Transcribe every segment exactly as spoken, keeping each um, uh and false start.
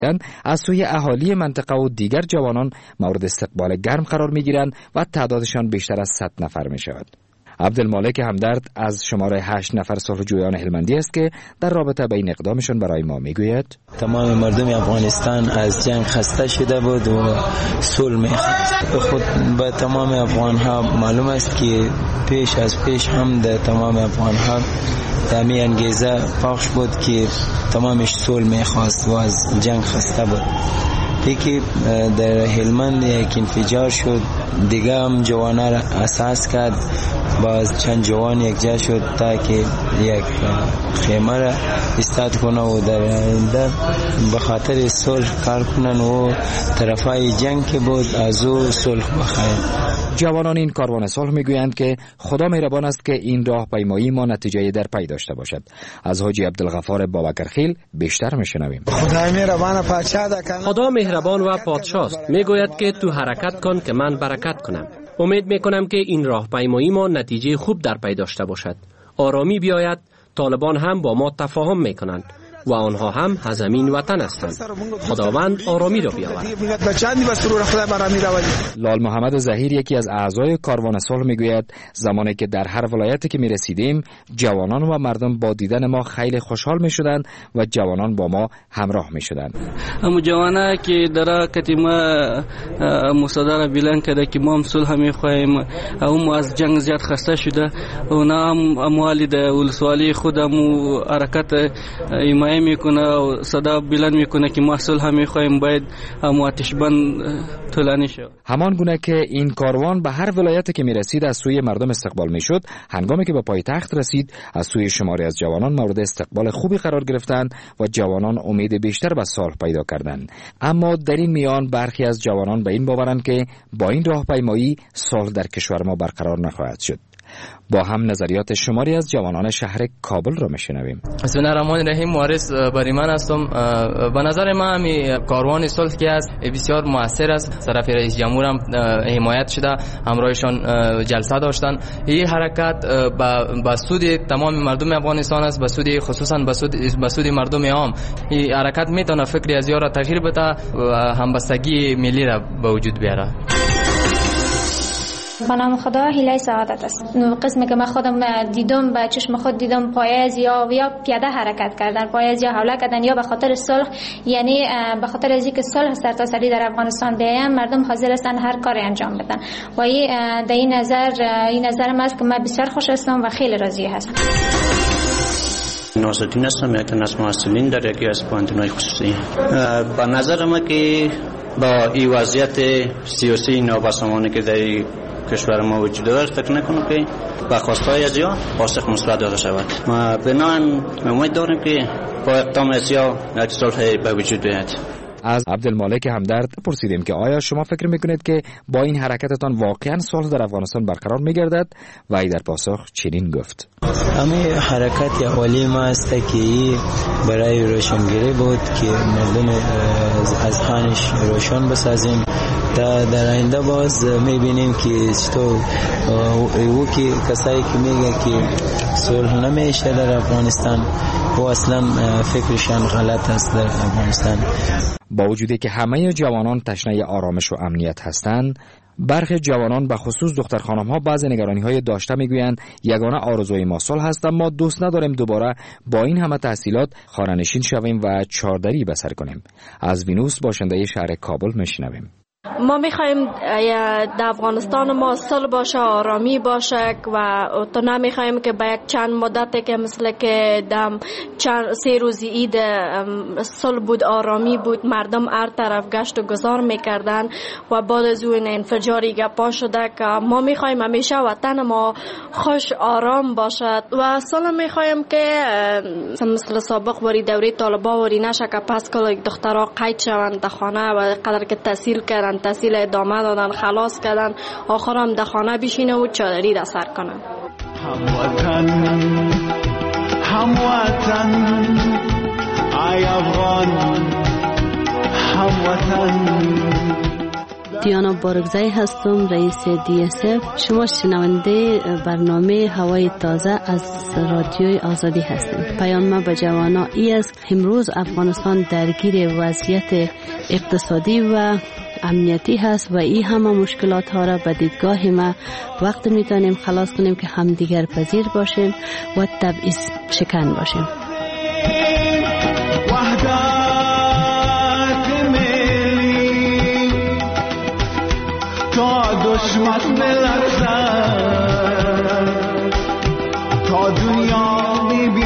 از سوی اهالی منطقه و دیگر جوانان مورد استقبال گرم قرار می‌گیرند و تعدادشان بیشتر از صد نفر می‌شود. عبدالمالک همدرد از شماره هشت نفر صلح‌جویان هلمندی است که در رابطه با این اقدامشان برای ما میگوید تمام مردم افغانستان از جنگ خسته شده بود و صلح می‌خواست. خود به تمام افغان‌ها معلوم است که پیش از پیش هم در تمام افغان‌ها تامی انگیزه پخش بود که تمامش صلح می‌خواست و از جنگ خسته بود. یکی در هلمند یک انفجار شد، دیگه هم جوانا را اساس کرد، باز چند جوان یک جا شد تا که یک خیمه را استاد کنه و در آینده به خاطر صلح کار کنن و طرفای جنگ که بود از او صلح بخواهد. جوانان این کاروان صلح میگویند که خدا مهربان است که این راه پیمایی ما نتیجه در پی داشته باشد. از حاجی عبدالغفار بابکرخیل بیشتر میشنویم. خدای مهربان پادشاه ده. خدا مهربان و پادشاه است. میگوید که تو حرکت کن که من برکت کنم. امید میکنم که این راه پیمایی ما نتیجه خوب در پی داشته باشد. آرامی بیاید، طالبان هم با ما تفاهم میکنند و آنها هم از زمین وطن هستند. خداوند آرامی را بیاورد. لال محمد زهیر یکی از اعضای کاروان صلح میگوید زمانی که در هر ولایتی که میرسیدیم جوانان و مردم با دیدن ما خیلی خوشحال میشدند و جوانان با ما همراه میشدند. اما جوانا که در کتیما مصادره بیلن کرده که ما هم صلح میخواهیم، اون از جنگ زیاد خسته شده اونا هم اموالی در ولسوالی خودم و حرکت ایمای میکنه و صدا بلند میکنه که ما صلح میخواهیم، باید هم آتش بند طولانی شود. همان گونه که این کاروان به هر ولایتی که میرسید از سوی مردم استقبال میشد، هنگامی که به پایتخت رسید از سوی شماری از جوانان مورد استقبال خوبی قرار گرفتند و جوانان امید بیشتر به صلح پیدا کردند. اما در این میان برخی از جوانان به این باورند که با این راهپیمایی صلح در کشور ما برقرار نخواهد شد. با هم نظریات شماری از جوانان شهر کابل را میشنویم. بسم الله الرحمن الرحیم. مارس بریمن هستم. به نظر من همین کاروان صلح که است بسیار موثر است. طرف رئیس جمهور هم حمایت شده، همراهشان جلسه داشتن. این حرکت به سود تمام مردم افغانستان است، به سود خصوصا به سود به سود مردم عام. این حرکت میتونه فکری از یارا تغییر بده و همبستگی ملی را به وجود بیاره. به نام خدا هیله سعادت است. قسمی که من خودم دیدم، به چشم خود دیدم، پایز یا یا پیاده حرکت کردن، پایز یا حمله کردن یا به خاطر صلح، یعنی به خاطر از اینکه صلح سرتاسری در افغانستان بیایم مردم حاضر هستند هر کاری انجام بدن و این در این نظر این نظر من است که من بسیار خوش هستم و خیلی راضی هستم. ناصرالدین هستم، یک از مسئولین در یکی از پانتونای خصوصی. به نظر من که با این وضعیت سیاسی نابسامانی که در کشور ما وجود دارد فکر نکنم که با خواستهای از یا پاسخ مثبت داده شود. ما بنابراین امید داریم که با اقدام از یا یک صلح به وجود بیاید. از عبدالمالک همدرد پرسیدیم که آیا شما فکر میکنید که با این حرکتتان واقعا صلح در افغانستان برقرار میگردد؟ و ای در پاسخ چنین گفت: همین حرکت اولی ما است که برای روشنگری بود که مردم از خانش روشن بسازیم تا در آینده باز میبینیم که تو او که کسایی که میگه که صلح نمیشه در افغانستان و اصلا فکرشان غلط است در افغانستان. با وجودی که همه جوانان تشنه آرامش و امنیت هستند، برخی جوانان به خصوص دختر خانم ها بعض نگرانی های داشته میگویند یگانه آرزوی ما صلح هست، اما دوست نداریم دوباره با این همه تحصیلات خانه‌نشین شویم و چاردری بسر کنیم. از وینوس باشنده شهر کابل میشنویم. ما میخوایم در افغانستان ما صلح باشه، آرامی باشه و تو نمیخوایم که با یک چند مدتی که مثل که دم چند سه روزی عید صلح بود، آرامی بود، مردم هر طرف گشت و گذار میکردن و بعد از اون انفجاری گپا شده که ما میخوایم همیشه وطن ما خوش آرام باشد و صلح میخوایم که مثل سابق وری دوره طالبا وری نشه که پس کل دخترها قید شوند در خانه و قدر که تحصیل کردن تحصیل ادامه دادن، خلاص کردن، آخر هم در خانه بشینه و چادری در سر کنن. هموطن هموطن ای افغان هموطن. دیانا بارگزایی هستم، رئیس دی اس اف. شما شنونده برنامه هوای تازه از رادیوی آزادی هستید. پیام ما به جوانا ای است امروز افغانستان درگیر وضعیت اقتصادی و امنیتی هست و این همه مشکلات ها را به دیدگاه ما وقت میتونیم خلاص کنیم که همدیگر پذیر باشیم و تبعیض شکن باشیم. تا دشمن بلرزد تا دنیا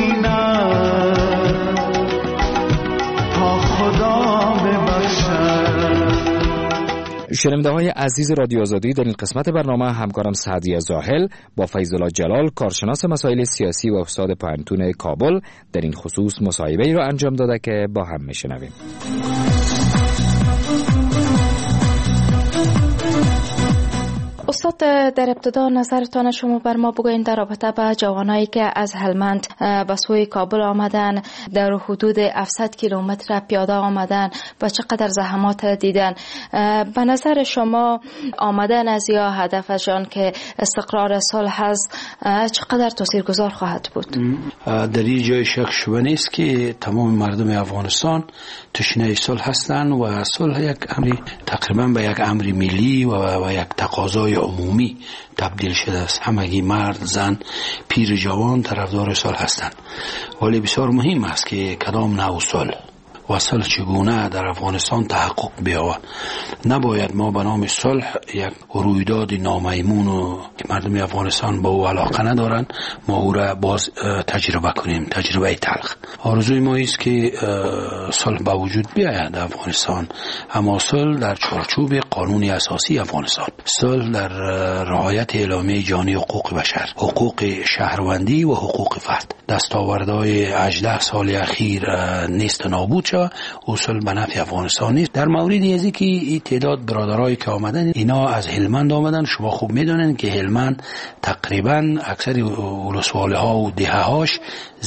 ببیند تا خدا ببخشد. شنونده های عزیز رادیو آزادی، در این قسمت برنامه همکارم سعدیه زاهل با فیض‌الله جلال کارشناس مسائل سیاسی و استاد پانتون کابل در این خصوص مصاحبه‌ای را انجام داده که با هم میشنویم. استاد، در ابتدا نظرتان شما بر ما بگوین در رابطه با جوانایی که از هلمند به سوی کابل آمدن، در حدود هفتصد کیلومتر پیاده آمدن و چقدر زحمات دیدن. به نظر شما آمدن از یا هدفشان که استقرار صلح هست چقدر تاثیرگذار خواهد بود؟ در این جای شک شبه نیست که تمام مردم افغانستان تشنه صلح هستند و صلح یک امری تقریبا به یک امری ملی و, و یک تقاضای عمومی تبدیل شده است. همگی مرد، زن، پیر، جوان طرفدار صلح هستند. ولی بسیار مهم است که کدام نوع صلح و صلح چگونه در افغانستان تحقق بیاید. نباید ما به نام صلح یک رویداد نامیمون و مردم افغانستان با او علاقه ندارن ما او را باز تجربه کنیم، تجربه تلخ. آرزوی ما است که صلح به وجود بیاید در افغانستان، اما صلح در چارچوب قانون اساسی افغانستان، صلح در رعایت اعلامیه جهانی حقوق بشر، حقوق شهروندی و حقوق فرد. دستاوردهای هجده سال اخیر نیست نابود شد، اصول به نفع افغانستان نیست. در مورد ازی که این تعداد برادرایی که آمدن اینا از هلمند آمدن، شما خوب میدونن که هلمند تقریبا اکثر ولسوالی ها و دهه هاش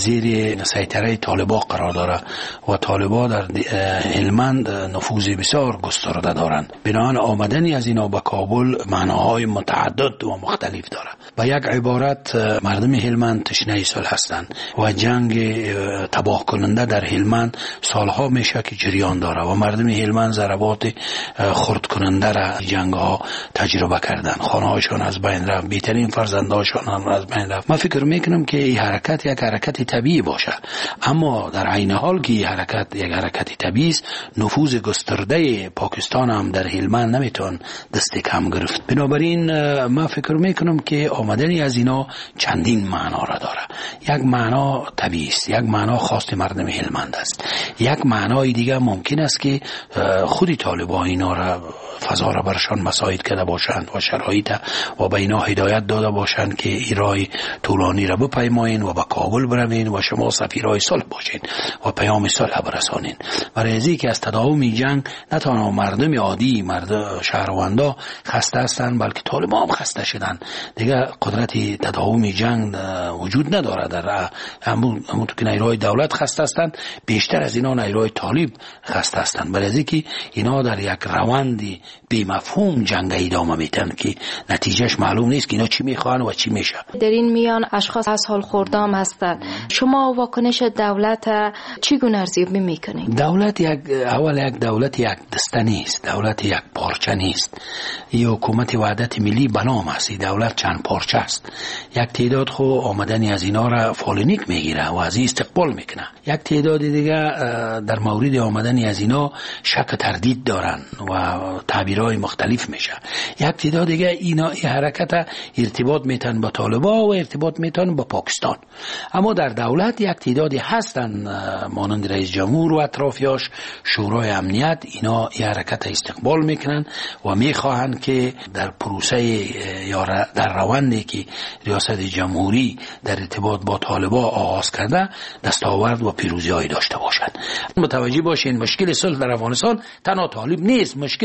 زیر سیطره طالبان قرار داره و طالبان در هلمند نفوذ بسیار گسترده دارند. بنابراین آمدنی از اینا به کابل معناهای متعدد و مختلف داره. به یک عبارت مردم هلمند تشنه صلح هستند و جنگ تباه کننده در هلمند سالها میشه که جریان داره و مردم هلمند ضربات خرد کننده را جنگ ها تجربه کردن. خانه هاشون از بین رفت، بهترین فرزنداشون هم از بین رفت. من فکر میکنم که این حرکت یک حرکت طبیعی باشه، اما در عین حال که این حرکت یک حرکت طبیعی است، نفوذ گسترده پاکستان هم در هلمند نمیتون دست کم گرفت. بنابراین من فکر میکنم که آمدنی از اینا چندین معنا را داره. یک معنا طبیعی است، یک معنا خاص مردم هلمند است، یک معنای دیگه ممکن است که خودی طالبان اینا را فضا را برشان مساعد کرده باشند و شرایط و به اینا هدایت داده باشند که این راه طولانی را بپیمایین و به کابل بروین و شما سفیرای صلح باشین و پیام صلح برسانین. برای ازی که از تداوم جنگ نه تنها مردم عادی، مرد شهروندا خسته هستند، بلکه طالبان هم خسته شدن. دیگه قدرت تداوم جنگ وجود نداره. در همون که نیروهای دولت خسته هستند، بیشتر از اینا نیروهای طالب خسته هستند. برای ازی که اینا در یک روندی بی مفهوم جنگ ادامه میتن که نتیجهش معلوم نیست که اینا چی میخوان و چی میشه. در این میان اشخاص از حال خوردام هستند. شما واکنش دولت چگونه ارزیابی میکنید؟ دولت یک اول یک دولت یک دسته نیست، دولت یک پارچه نیست. این حکومت وحدت ملی بنام است، این دولت چند پارچه است. یک تعداد خو آمدنی از اینا را فالونیک میگیره و از استقبال میکنه. یک تعداد دیگه در مورد آمدنی از اینا شک تردید دارن و تعبیرهای مختلف میشه. یک تعداد دیگه اینا این حرکت ارتباط میتن با طالبان و ارتباط میتن با پاکستان. اما در دولت یک تعدادی هستن مانند رئیس جمهور و اطرافیاش، شورای امنیت، اینا این حرکت استقبال میکنن و میخواهند که در پروسه یا در روندی که ریاست جمهوری در ارتباط با طالبان آغاز کرده دستاورد و پیروزی‌های داشته باشند. متوجه باشین مشکل صلح در افغانستان تنها طالب نیست، مشکل صلح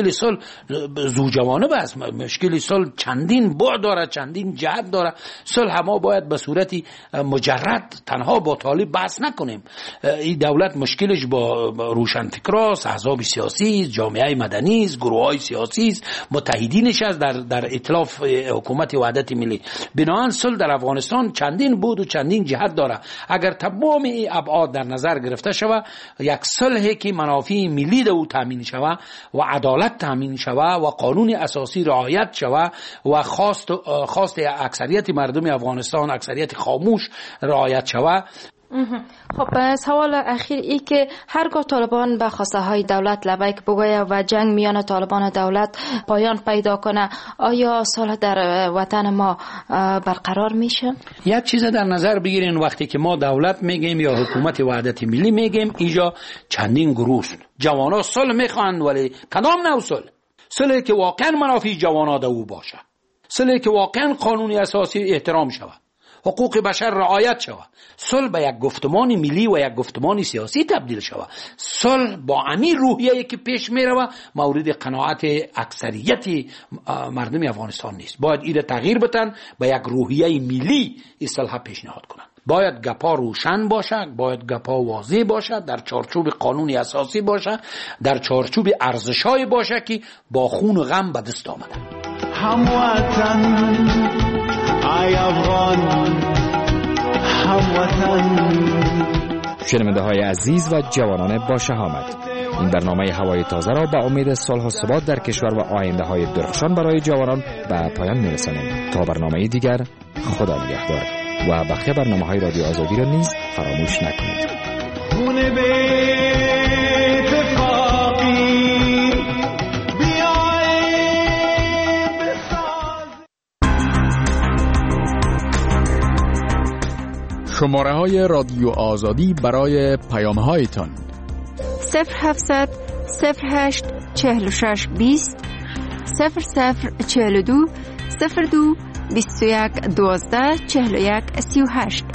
زوجوانه بس. مشکل صلح چندین بعد داره، چندین جهت داره. صلح ما باید به صورتی مجرد تنها با طالب بحث نکنیم. این دولت مشکلش با روشنفکراست، احزاب سیاسی، جامعه مدنی است، گروه‌های سیاسی است، متحدینش است در در ائتلاف حکومت وحدت ملی. بنابراین صلح در افغانستان چندین بود و چندین جهت داره. اگر تمام این ابعاد در نظر گرفته شود، یک صلحی که منافع ملی او تامین شود و عدالت تامین شود و قانون اساسی رعایت شود و خواست خواست اکثریت مردم افغانستان، اکثریت خاموش رعایت شود. خب سوال اخیر ای که هرگاه طالبان به خواسته های دولت لبیک بگوید و جنگ میان طالبان و دولت پایان پیدا کنه، آیا صلح در وطن ما برقرار میشه؟ یک چیز در نظر بگیرین، وقتی که ما دولت میگیم یا حکومت وحدت ملی میگیم، اینجا چندین گروه است. جوانا صلح میخوان، ولی کدام نوع صلح؟ صلحی که واقعا منافع جوانا دو باشه، صلحی که واقعا قانون اساسی احترام شود، حقوق بشر رعایت شود، صلح به یک گفتمان ملی و یک گفتمان سیاسی تبدیل شود. صلح با امیر روحیه‌ای که پیش میره مورد قناعت اکثریت مردم افغانستان نیست. باید این تغییر بدن، به یک روحیه ملی اصلاح پیشنهاد کنند. باید گپا روشن باشه، باید گپا واضح باشه، در چارچوب قانون اساسی باشه، در چارچوب ارزش‌های باشه که با خون و غم به دست آمده. هموطن ای افغان هموطن. شنونده های عزیز و جوانان با شهامت، این برنامه هوای تازه را به امید صلح و ثبات در کشور و آینده های درخشان برای جوانان به پایان میرسانیم. تا برنامه دیگر، خدا نگهدار و بقیه برنامه های رادیو آزادی را نیز فراموش نکنید. شماره های رادیو آزادی برای پیام هایتان: صفر هفتصد صفر هشت چهل و شش بیست صفر صفر چهل و دو صفر دو بیست و یک دوازده چهل و یک سی و هشت.